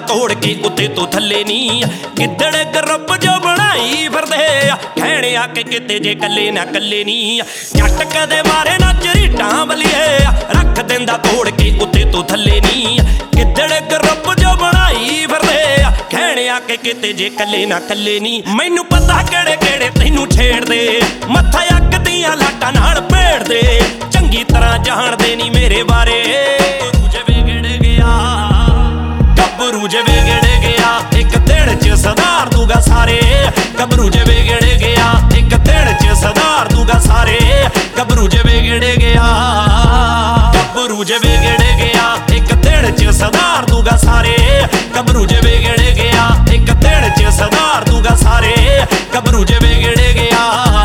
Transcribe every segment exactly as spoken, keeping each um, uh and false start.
ਤੋੜ ਕੇ ਉੱਤੇ ਤੋਂ ਥੱਲੇ ਨੀ ਗਿੱਦੜ ਗਰੁੱਪ ਜੋ ਬਣਾਈ ਫਿਰਦੇ ਆ ਖੈਣੇ ਆ ਕੇ ਕਿਤੇ ਜੇ ਕੱਲੇ ਨਾ ਕੱਲੇ ਨੀ ਜੱਟ ਕਦੇ ਮਾਰੇ ਨਾ ਝਰੀਟਾਂ ਬਲੀਏ ਰੱਖ ਦਿੰਦਾ ਤੋੜ ਕੇ ਉੱਤੇ ਤੋਂ ਥੱਲੇ ਨੀ ਗਿੱਦੜ ਗਰੁੱਪ ਜੋ ਬਣਾਈ ਫਿਰਦੇ ਆ ਖੈਣੇ ਆ ਕੇ ਕਿਤੇ ਜੇ ਕੱਲੇ ਨਾ ਕੱਲੇ ਨੀ ਮੈਨੂੰ ਪਤਾ ਕਿਹੜੇ ਕਿਹੜੇ ਤੈਨੂੰ ਛੇੜਦੇ ਮੱਥਾ ਅੱਕ ਦੀਆਂ ਲਾਟਾਂ ਨਾਲ ਭੇੜਦੇ ਚੰਗੀ ਤਰ੍ਹਾਂ ਜਾਣਦੇ ਨੀ ਮੇਰੇ ਬਾਰੇ ਗੱਭਰੂ ਜੇ ਵਿਗੜ ਗਿਆ ਇੱਕ ਦਿਨ ਚ ਸੁਧਾਰ ਦੂਗਾ ਸਾਰੇ ਗੱਭਰੂ ਜੇ ਵਿਗੜ ਗਿਆ ਇੱਕ ਦਿਨ ਚ ਸੁਧਾਰ ਦੂਗਾ ਸਾਰੇ ਗੱਭਰੂ ਜੇ ਵਿਗੜ ਗਿਆ ਗੱਭਰੂ ਜੇ ਵਿਗੜ ਗਿਆ ਇੱਕ ਦਿਨ ਚ ਸੁਧਾਰ ਦੂਗਾ ਸਾਰੇ ਗੱਭਰੂ ਜੇ ਵਿਗੜ ਗਿਆ ਇੱਕ ਦਿਨ ਚ ਸੁਧਾਰ ਦੂਗਾ ਸਾਰੇ ਗੱਭਰੂ ਜੇ ਵਿਗੜ ਗਿਆ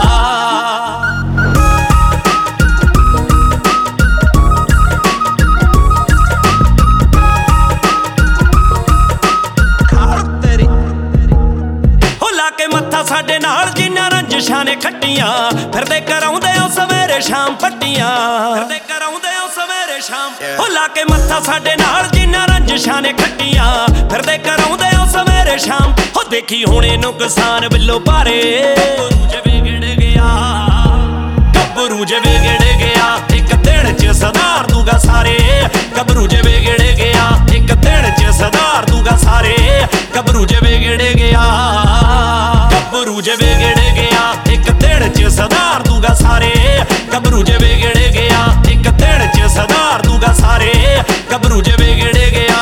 ਸਾਡੇ ਨਾਲ ਜਿੰਨਾ ਰੰਜਿਸ਼ਾਂ ਨੇ ਖੱਟੀਆਂ ਫਿਰਦੇ ਕਰਾਉਂਦੇ ਉਹ ਸਵੇਰੇ ਸ਼ਾਮ ਪੱਟੀਆਂ ਫਿਰਦੇ ਕਰਾਉਂਦੇ ਉਹ ਸਵੇਰੇ ਸ਼ਾਮ ਹੋ ਲਾ ਕੇ ਮੱਥਾ ਸਾਡੇ ਨਾਲ ਜਿੰਨਾ ਰੰਜਿਸ਼ਾਂ ਨੇ ਖੱਟੀਆਂ ਫਿਰਦੇ ਕਰਾਉਂਦੇ ਉਹ ਸਵੇਰੇ ਸ਼ਾਮ ਹੋ ਦੇਖੀ ਹੁਣੇ ਨੁਕਸਾਨ ਬਿੱਲੋ ਭਾਰੇ ਗੱਭਰੂ ਜੇ ਵਿਗੜ ਗਿਆ ਗੱਭਰੂ ਜੇ ਵਿਗੜ ਗਿਆ ਇੱਕ ਦਿਨ ਚ ਸੁਧਾਰ ਦੂਗਾ ਸਾਰੇ ਗੱਭਰੂ ਜੇ ਵਿਗੜ ਗਿਆ ਇੱਕ ਦਿਨ ਚ ਸੁਧਾਰ ਦੂਗਾ ਸਾਰੇ ਗੱਭਰੂ ਜੇ ਵਿਗੜ ਗਿਆ ਗੱਭਰੂ ਜੇ ਵਿਗੜ ਗਿਆ ਇੱਕ ਦਿਨ ਚ ਸੁਧਾਰ ਦੂਗਾ ਸਾਰੇ ਗੱਭਰੂ ਜੇ ਵਿਗੜ ਗਿਆ ਇੱਕ ਦਿਨ ਚ ਸੁਧਾਰ ਦੂਗਾ ਸਾਰੇ ਗੱਭਰੂ ਜੇ ਵਿਗੜ ਗਿਆ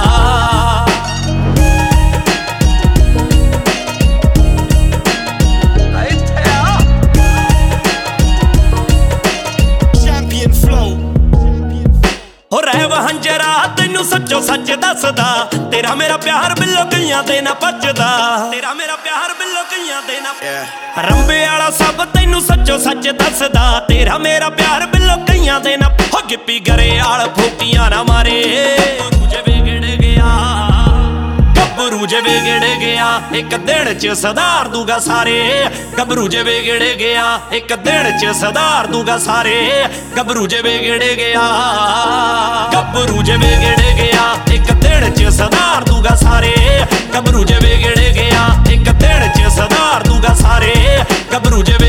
ਹੋ ਰਹਿ ਵਹੰਜਰਾ ਤੈਨੂੰ ਸੱਚੋ ਸੱਚ ਦੱਸਦਾ ਤੇਰਾ ਮੇਰਾ ਪਿਆਰ ਬਿੱਲੋ ਕਈਆਂ ਤੇ ਨਾ ਭੱਜਦਾ ਤੇਰਾ ਮੇਰਾ ਪਿਆਰ ਬਿੱਲੋ ਕਈਆਂ ਤੇ ਨਾ ਰੰਬੇ ਵਾਲਾ ਸਭ ਤੈਨੂੰ ਸੱਚੋ ਸੱਚ ਦੱਸਦਾ ਤੇਰਾ ਮੇਰਾ ਪਿਆਰ ਬਿੱਲੋ ਕਈਆਂ ਤੇ ਨਾ ਹੋ ਗਿੱਪੀ ਗਰੇ ਵਾਲ ਫੋਕੀਆਂ ਨਾ ਮਾਰੇ ਗੱਭਰੂ ਜੇ ਵਿਗੜ ਗਿਆ ਗੱਭਰੂ ਜੇ ਵਿਗੜ ਗਿਆ ਇੱਕ ਦਿਨ ਚ ਸੁਧਾਰ ਦੂਗਾ ਸਾਰੇ ਗੱਭਰੂ ਜੇ ਵਿਗੜ ਗਿਆ ਇੱਕ ਦਿਨ ਚ ਸੁਧਾਰ ਦੂਗਾ ਸਾਰੇ ਗੱਭਰੂ ਜੇ ਵਿਗੜ ਗਿਆ ਗੱਭਰੂ ਜੇ ਵਿਗੜ ਗਿਆ ਇੱਕ ਦਿਨ ਚ ਸੁਧਾਰ ਦੂਗਾ ਸਾਰੇ ਗੱਭਰੂ ਜੇ ਵਿਗੜ ਗਿਆ ਇੱਕ ਦਿਨ ਚ ਸੁਧਾਰ ਦੂਗਾ ਸਾਰੇ ਗੱਭਰੂ ਜੇ